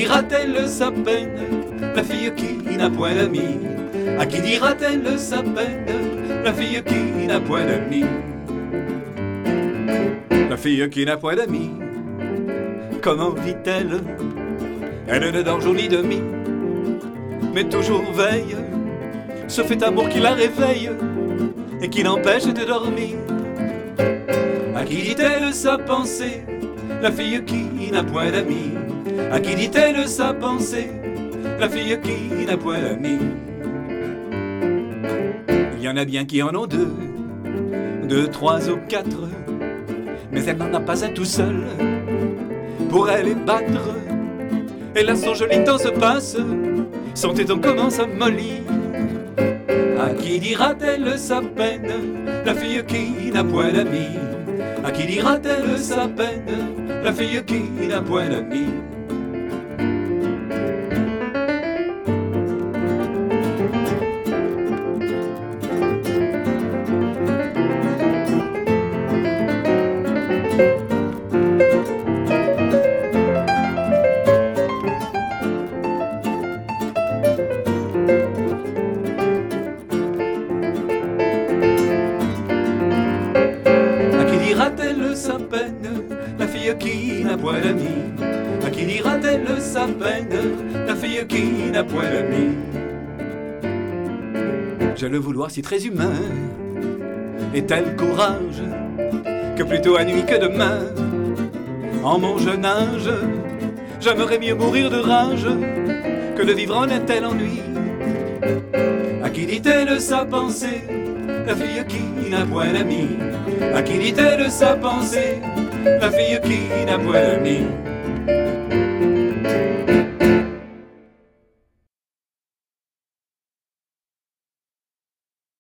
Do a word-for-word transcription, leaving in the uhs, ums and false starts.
dira-t-elle sa peine, la fille qui n'a point d'amis? À qui dira-t-elle sa peine, la fille qui n'a point d'amis? La fille qui n'a point d'amis, comment vit-elle? Elle ne dort jour ni demi, mais toujours veille, se fait amour qui la réveille et qui l'empêche de dormir. À qui dit-elle sa pensée, la fille qui n'a point d'amis? À qui dit-elle sa pensée, la fille qui n'a point d'amis? Il y en a bien qui en ont deux, deux, trois ou quatre, mais elle n'en a pas un tout seul pour elle les battre. Et là son joli temps se passe, son téton commence à mollir. À qui dira-t-elle sa peine, la fille qui n'a point d'amis? À qui dira-t-elle sa peine, la fille qui n'a point d'amis? Dira-t-elle sa peine, la fille qui n'a point d'amis? À qui dira-t-elle sa peine, la fille qui n'a point d'amis? J'ai le vouloir si très humain et tel courage que plutôt à nuit que demain, en mon jeune âge, j'aimerais mieux mourir de rage que de vivre en un tel ennui. À qui dit-elle sa pensée, la fille qui n'a point d'amis? À qui dit-elle sa pensée, la fille qui n'a point d'amis?